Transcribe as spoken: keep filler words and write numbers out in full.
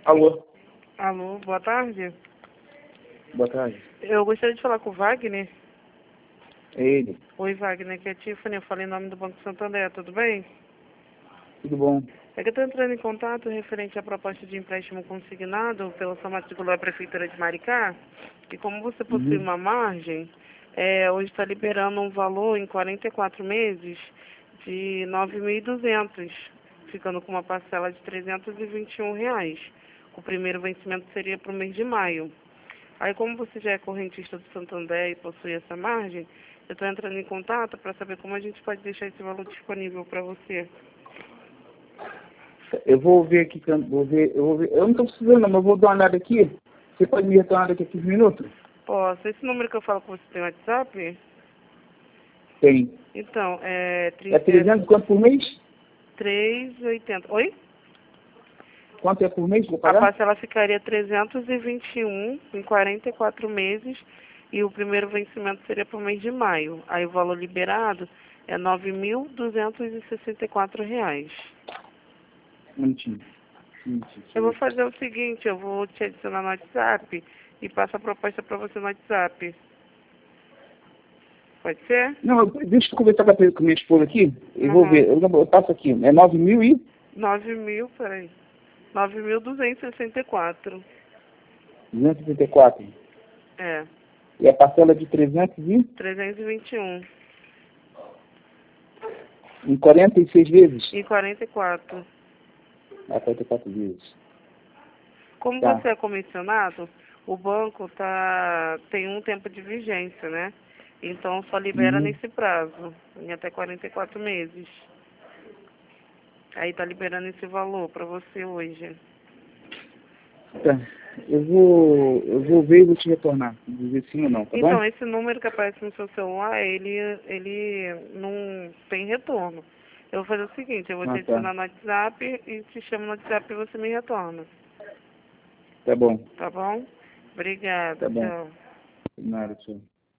Alô, Alô, boa tarde. boa tarde. Eu gostaria de falar com o Wagner. É ele. Oi, Wagner, aqui é a Tiffany, eu falei em nome do Banco Santander, tudo bem? Tudo bom? É que eu estou entrando em contato referente à proposta de empréstimo consignado pela sua matrícula da Prefeitura de Maricá, e como você possui Uhum. uma margem, é, hoje está liberando um valor em quarenta e quatro meses de nove mil e duzentos, ficando com uma parcela de trezentos e vinte e um reais. O primeiro vencimento seria para o mês de maio. Aí, como você já é correntista do Santander e possui essa margem, eu estou entrando em contato para saber como a gente pode deixar esse valor disponível para você. Eu vou ver aqui, que eu vou ver, eu vou ver. Eu não estou precisando, não, mas eu vou dar uma olhada aqui. Você pode me retornar daqui a quinze minutos? Posso? Esse número que eu falo com você tem WhatsApp? Tem. Então, é É trezentos quanto por mês? trezentos e oitenta. Oi? Quanto é por mês? Vou A pagar? parcela ficaria trezentos e vinte e um em quarenta e quatro meses e o primeiro vencimento seria para o mês de maio. Aí o valor liberado é nove mil duzentos e sessenta e quatro reais. Um minutinho. Um minutinho. Eu vou fazer o seguinte, eu vou te adicionar no WhatsApp e passo a proposta para você no WhatsApp. Pode ser? Não, eu- deixa eu conversar com a com a minha esposa aqui. Eu vou Uhum. ver. Eu, eu passo aqui. É nove mil e nove mil, peraí. nove mil duzentos e sessenta e quatro. duzentos e sessenta e quatro. É, E a parcela de trezentos e trezentos e vinte e um. em quarenta e seis vezes? E quarenta e quatro. Ah, quarenta e quatro vezes. Como Tá. você é comissionado, o banco tá, tem um tempo de vigência, né? Então só libera Uhum. nesse prazo, em até quarenta e quatro meses. Aí tá liberando esse valor para você hoje. Tá. Eu vou, eu vou ver e vou te retornar. Dizer sim ou não, tá bom? Então, esse número que aparece no seu celular, ele, ele não tem retorno. Eu vou fazer o seguinte, eu vou te Ah, tá. adicionar no WhatsApp e te chamo no WhatsApp e você me retorna. Tá bom. Tá bom? Obrigada, Tá bom. tchau. Nada, tchau.